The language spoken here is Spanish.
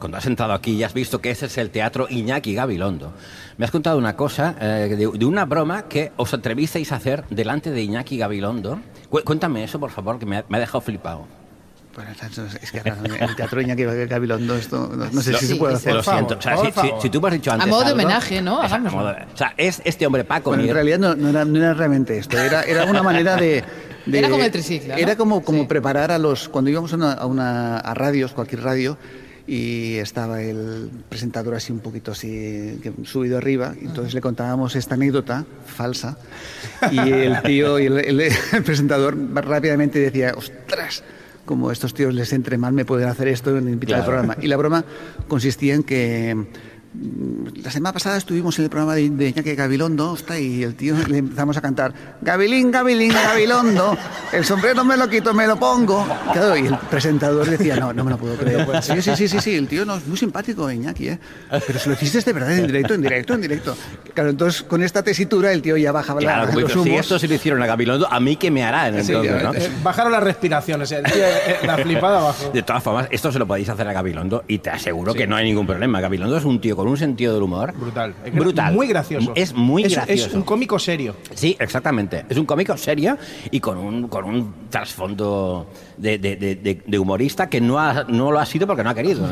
cuando has entrado aquí y has visto que ese es el Teatro Iñaki Gabilondo, me has contado una cosa de una broma que os atrevisteis a hacer delante de Iñaki Gabilondo. Cuéntame eso, por favor, que me ha dejado flipado. Bueno, es que el Teatro Iñaki Gabilondo, esto no sé si se puede hacer. Lo siento. O sea, si tú me has dicho antes. A modo de algo, homenaje, ¿no? Hagámoslo. O sea, es este hombre Paco. Bueno, en realidad no era realmente esto. Era una manera de era como el triciclo, ¿no? Era como preparar cuando íbamos a radios, cualquier radio, y estaba el presentador así un poquito así subido arriba, y entonces le contábamos esta anécdota falsa, y el tío y el presentador rápidamente decía: ostras, como a estos tíos les entre mal, me pueden hacer esto en invitar al programa. Y la broma consistía en que la semana pasada estuvimos en el programa de Iñaki Gabilondo, y el tío le empezamos a cantar: Gabilin, Gabilin, Gabilondo, el sombrero me lo quito, me lo pongo. Claro, y el presentador decía: no me lo puedo creer. Sí, el tío no es muy simpático, Iñaki, pero se lo hiciste de verdad, en directo. Claro, entonces con esta tesitura el tío ya bajaba los humos. Si esto se lo hicieron a Gabilondo, a mí que me hará en el programa, ¿no? Bajaron las respiraciones, el tío, la flipada abajo. De todas formas, esto se lo podéis hacer a Gabilondo y te aseguro que no hay ningún problema. Gabilondo es un tío con un sentido del humor brutal. Muy gracioso. Es muy gracioso. Es un cómico serio. Sí, exactamente. Es un cómico serio y con un trasfondo de humorista que no lo ha sido porque no ha querido.